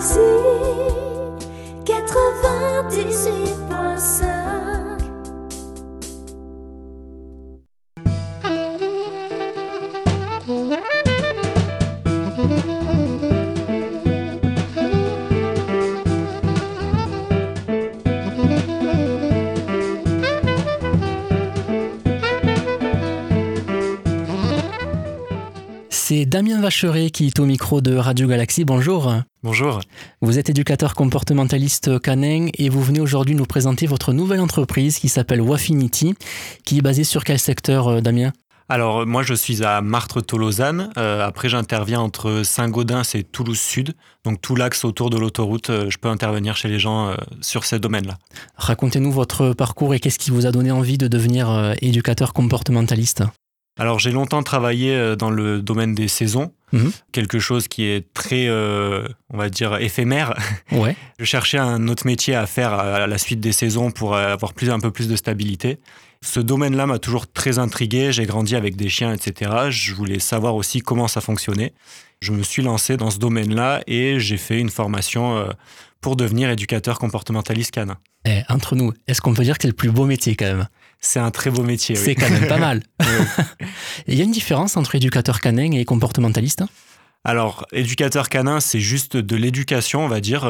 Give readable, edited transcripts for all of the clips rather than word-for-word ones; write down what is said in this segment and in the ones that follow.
Galaxy 98.5. C'est Damien Vacheret qui est au micro de Radio Galaxy. Bonjour. Bonjour. Vous êtes éducateur comportementaliste canin et vous venez aujourd'hui nous présenter votre nouvelle entreprise qui s'appelle Wafinity, qui est basée sur quel secteur, Damien ? Alors, moi, je suis à Martres-Tolosane. Après, j'interviens entre Saint-Gaudens et Toulouse-Sud. Donc, tout l'axe autour de l'autoroute, je peux intervenir chez les gens sur ces domaines-là. Racontez-nous votre parcours et qu'est-ce qui vous a donné envie de devenir éducateur comportementaliste ? Alors, j'ai longtemps travaillé dans le domaine des saisons, quelque chose qui est très, on va dire, éphémère. Ouais. Je cherchais un autre métier à faire à la suite des saisons pour avoir un peu plus de stabilité. Ce domaine-là m'a toujours très intrigué. J'ai grandi avec des chiens, etc. Je voulais savoir aussi comment ça fonctionnait. Je me suis lancé dans ce domaine-là et j'ai fait une formation pour devenir éducateur comportementaliste canin. Entre nous, est-ce qu'on peut dire que c'est le plus beau métier quand même ? C'est un très beau métier, oui. C'est quand même pas mal. Il y a une différence entre éducateur canin et comportementaliste ? Alors, éducateur canin, c'est juste de l'éducation, on va dire,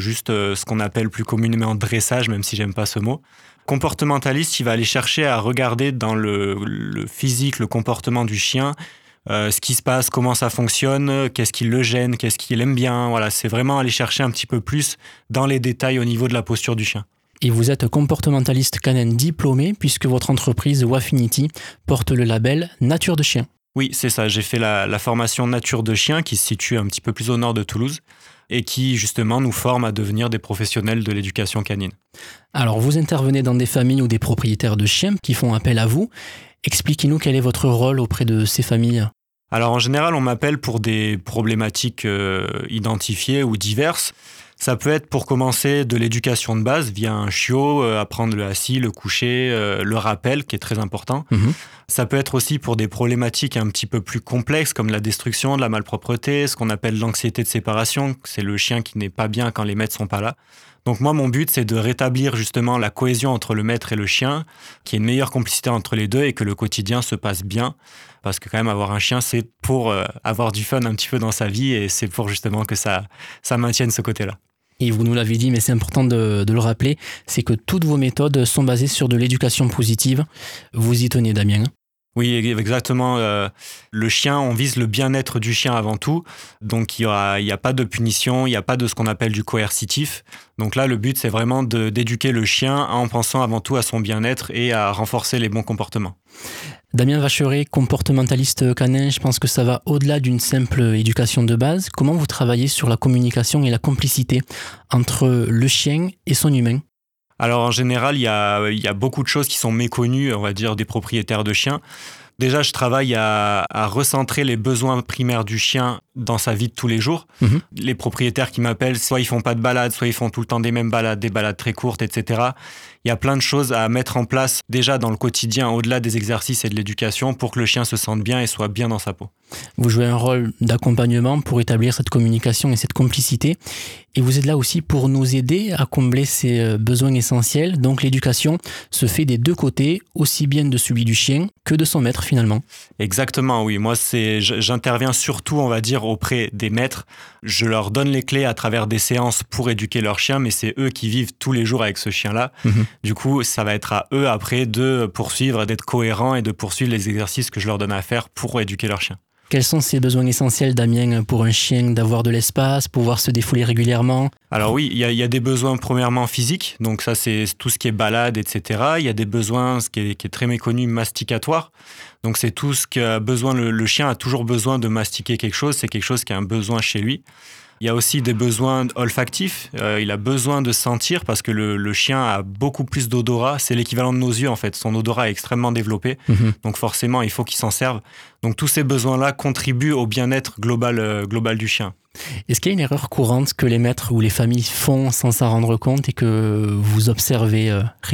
ce qu'on appelle plus communément dressage, même si j'aime pas ce mot. Comportementaliste, il va aller chercher à regarder dans le physique, le comportement du chien, ce qui se passe, comment ça fonctionne, qu'est-ce qui le gêne, qu'est-ce qu'il aime bien. Voilà, c'est vraiment aller chercher un petit peu plus dans les détails au niveau de la posture du chien. Et vous êtes comportementaliste canin diplômé puisque votre entreprise Wafinity porte le label Nature de Chien. Oui, c'est ça. J'ai fait la formation Nature de Chien qui se situe un petit peu plus au nord de Toulouse et qui justement nous forme à devenir des professionnels de l'éducation canine. Alors vous intervenez dans des familles ou des propriétaires de chiens qui font appel à vous. Expliquez-nous quel est votre rôle auprès de ces familles. Alors en général, on m'appelle pour des problématiques identifiées ou diverses. Ça peut être pour commencer de l'éducation de base via un chiot, apprendre le assis, le coucher, le rappel qui est très important. Ça peut être aussi pour des problématiques un petit peu plus complexes comme la destruction, de la malpropreté, ce qu'on appelle l'anxiété de séparation. C'est le chien qui n'est pas bien quand les maîtres sont pas là. Donc moi, mon but, c'est de rétablir justement la cohésion entre le maître et le chien, qu'il y ait une meilleure complicité entre les deux et que le quotidien se passe bien. Parce que quand même, avoir un chien, c'est pour avoir du fun un petit peu dans sa vie et c'est pour justement que ça maintienne ce côté-là. Et vous nous l'avez dit, mais c'est important de le rappeler, c'est que toutes vos méthodes sont basées sur de l'éducation positive. Vous y tenez, Damien ? Oui, exactement. Le chien, on vise le bien-être du chien avant tout. Donc, il y a pas de punition, il n'y a pas de ce qu'on appelle du coercitif. Donc là, le but, c'est vraiment d'éduquer le chien en pensant avant tout à son bien-être et à renforcer les bons comportements. Damien Vacheret, comportementaliste canin, je pense que ça va au-delà d'une simple éducation de base. Comment vous travaillez sur la communication et la complicité entre le chien et son humain ? Alors en général, il y a beaucoup de choses qui sont méconnues, on va dire, des propriétaires de chiens. Déjà, je travaille à recentrer les besoins primaires du chien dans sa vie de tous les jours. Les propriétaires qui m'appellent, soit ils font pas de balades, soit ils font tout le temps des mêmes balades, des balades très courtes, etc. Il y a plein de choses à mettre en place déjà dans le quotidien, au-delà des exercices et de l'éducation, pour que le chien se sente bien et soit bien dans sa peau. Vous jouez un rôle d'accompagnement pour établir cette communication et cette complicité. Et vous êtes là aussi pour nous aider à combler ces besoins essentiels. Donc l'éducation se fait des deux côtés, aussi bien de celui du chien que de son maître finalement. Exactement, oui. Moi, j'interviens surtout, on va dire, auprès des maîtres. Je leur donne les clés à travers des séances pour éduquer leur chien, mais c'est eux qui vivent tous les jours avec ce chien-là. Du coup, ça va être à eux après de poursuivre, d'être cohérents et de poursuivre les exercices que je leur donne à faire pour éduquer leur chien. Quels sont ces besoins essentiels, Damien, pour un chien d'avoir de l'espace, pouvoir se défouler régulièrement ? Alors oui, il y a des besoins premièrement physiques, donc ça c'est tout ce qui est balade, etc. Il y a des besoins, ce qui est très méconnu, masticatoires. Donc c'est tout ce qu'a besoin, le chien a toujours besoin de mastiquer quelque chose, c'est quelque chose qui a un besoin chez lui. Il y a aussi des besoins olfactifs, il a besoin de sentir parce que le chien a beaucoup plus d'odorat, c'est l'équivalent de nos yeux en fait, son odorat est extrêmement développé, donc forcément il faut qu'il s'en serve. Donc tous ces besoins-là contribuent au bien-être global du chien. Est-ce qu'il y a une erreur courante que les maîtres ou les familles font sans s'en rendre compte et que vous observez régulièrement ?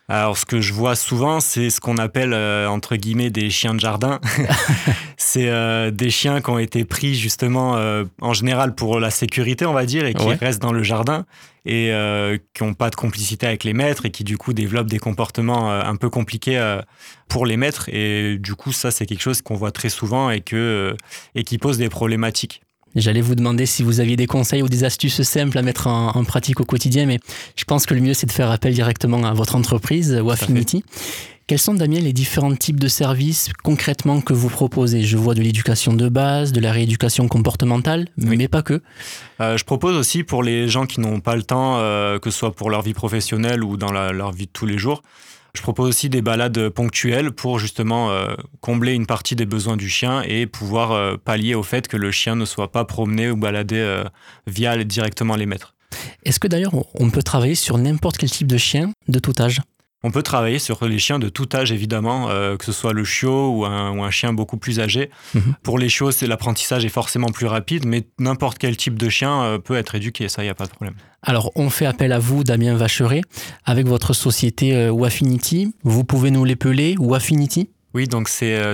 Alors, ce que je vois souvent, c'est ce qu'on appelle, entre guillemets, des chiens de jardin. C'est des chiens qui ont été pris, justement, en général pour la sécurité, on va dire, et qui restent dans le jardin et qui n'ont pas de complicité avec les maîtres et qui, du coup, développent des comportements un peu compliqués pour les maîtres. Et du coup, ça, c'est quelque chose qu'on voit très souvent et qui pose des problématiques. J'allais vous demander si vous aviez des conseils ou des astuces simples à mettre en pratique au quotidien, mais je pense que le mieux, c'est de faire appel directement à votre entreprise, Wafinity. Quels sont, Damien, les différents types de services concrètement que vous proposez ? Je vois de l'éducation de base, de la rééducation comportementale, mais pas que. Je propose aussi pour les gens qui n'ont pas le temps, que ce soit pour leur vie professionnelle ou dans leur vie de tous les jours. Je propose aussi des balades ponctuelles pour justement combler une partie des besoins du chien et pouvoir pallier au fait que le chien ne soit pas promené ou baladé via directement les maîtres. Est-ce que d'ailleurs on peut travailler sur n'importe quel type de chien de tout âge ? On peut travailler sur les chiens de tout âge, évidemment, que ce soit le chiot ou un chien beaucoup plus âgé. Pour les chiots, l'apprentissage est forcément plus rapide, mais n'importe quel type de chien peut être éduqué, ça, il n'y a pas de problème. Alors, on fait appel à vous, Damien Vacheret, avec votre société Wafinity. Vous pouvez nous l'épeler, Wafinity ? Oui, donc c'est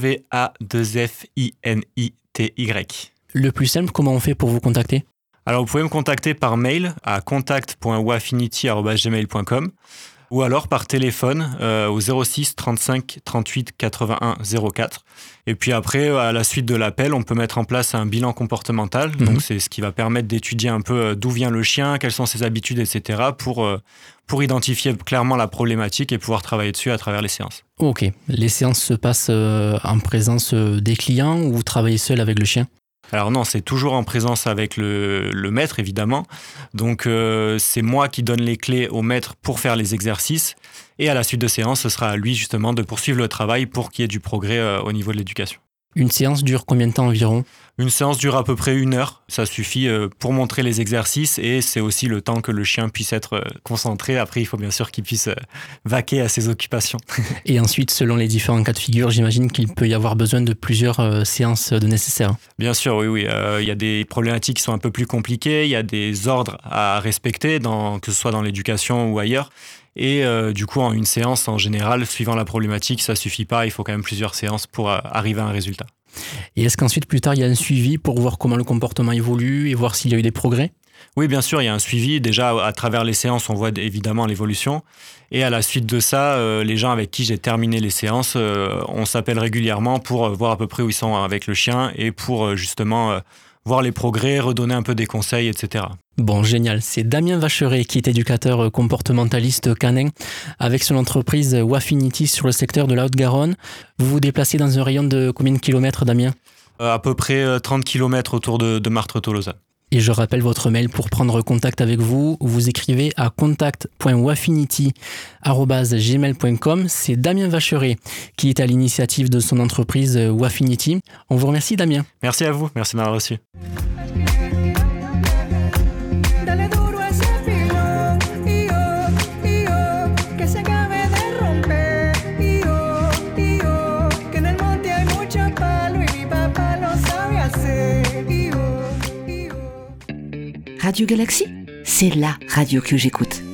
W-A-2-F-I-N-I-T-Y. Le plus simple, comment on fait pour vous contacter ? Alors, vous pouvez me contacter par mail à contact.wafinity@gmail.com. Ou alors par téléphone au 06 35 38 81 04. Et puis après, à la suite de l'appel, on peut mettre en place un bilan comportemental. Donc c'est ce qui va permettre d'étudier un peu d'où vient le chien, quelles sont ses habitudes, etc. pour identifier clairement la problématique et pouvoir travailler dessus à travers les séances. Ok. Les séances se passent en présence des clients ou vous travaillez seul avec le chien ? Alors non, c'est toujours en présence avec le maître, évidemment. Donc c'est moi qui donne les clés au maître pour faire les exercices. Et à la suite de séance, ce sera à lui justement de poursuivre le travail pour qu'il y ait du progrès au niveau de l'éducation. Une séance dure combien de temps environ ? Une séance dure à peu près 1 heure. Ça suffit pour montrer les exercices et c'est aussi le temps que le chien puisse être concentré. Après, il faut bien sûr qu'il puisse vaquer à ses occupations. Et ensuite, selon les différents cas de figure, j'imagine qu'il peut y avoir besoin de plusieurs séances de nécessaires. Bien sûr, oui. Il y a des problématiques qui sont un peu plus compliquées. Il y a des ordres à respecter, que ce soit dans l'éducation ou ailleurs. Et du coup, en une séance, en général, suivant la problématique, ça suffit pas. Il faut quand même plusieurs séances pour arriver à un résultat. Et est-ce qu'ensuite, plus tard, il y a un suivi pour voir comment le comportement évolue et voir s'il y a eu des progrès ? Oui, bien sûr, il y a un suivi. Déjà, à travers les séances, on voit évidemment l'évolution. Et à la suite de ça, les gens avec qui j'ai terminé les séances, on s'appelle régulièrement pour voir à peu près où ils sont avec le chien et pour justement voir les progrès, redonner un peu des conseils, etc. Bon, génial. C'est Damien Vacheret qui est éducateur comportementaliste canin avec son entreprise Wafinity sur le secteur de la Haute-Garonne. Vous vous déplacez dans un rayon de combien de kilomètres, Damien ? À peu près 30 km autour de Martres-Tolosa. Et je rappelle votre mail pour prendre contact avec vous. Vous écrivez à contact.wafinity@gmail.com. C'est Damien Vacheret qui est à l'initiative de son entreprise Wafinity. On vous remercie, Damien. Merci à vous. Merci de m'avoir reçu. Radio Galaxy, c'est la radio que j'écoute.